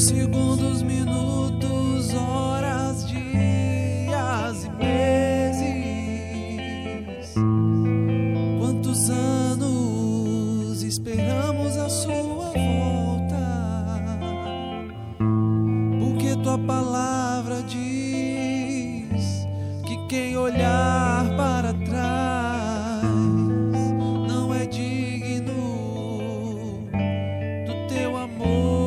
segundos, minutos, horas, dias e meses. Quantos anos esperamos a sua volta? Porque tua palavra diz que quem olhar para trás não é digno do teu amor.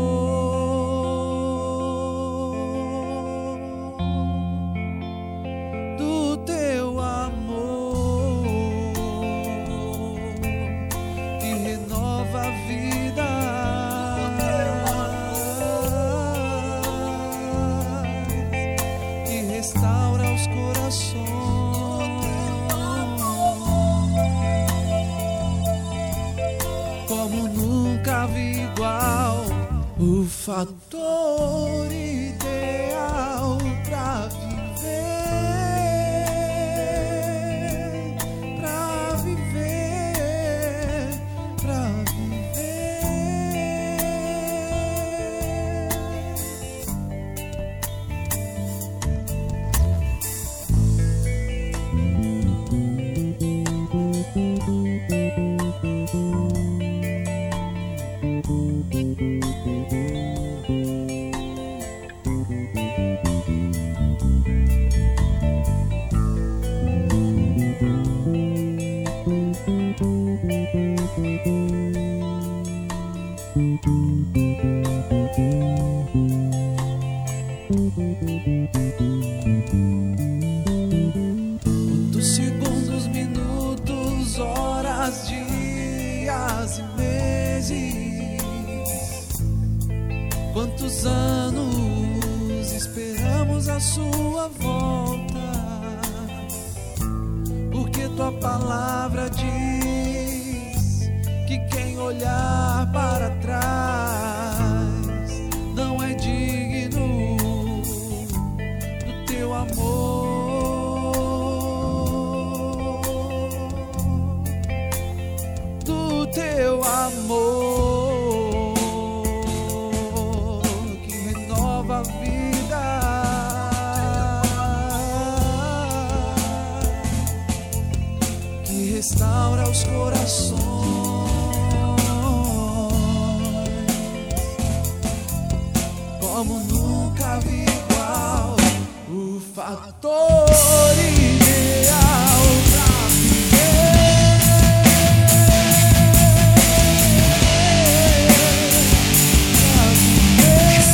Restaura os corações, como nunca vi igual. O fator ideal pra viver, pra viver, pra Quantos segundos, minutos, horas, dias e meses. Quantos anos esperamos a sua volta? Porque tua palavra diz que quem olhar para trás não é digno do teu amor, do teu amor que renova a vida, que restaura os corações, como nunca vi igual. O fator ideal pra viver, pra viver,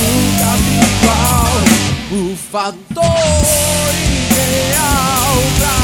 fator ideal pra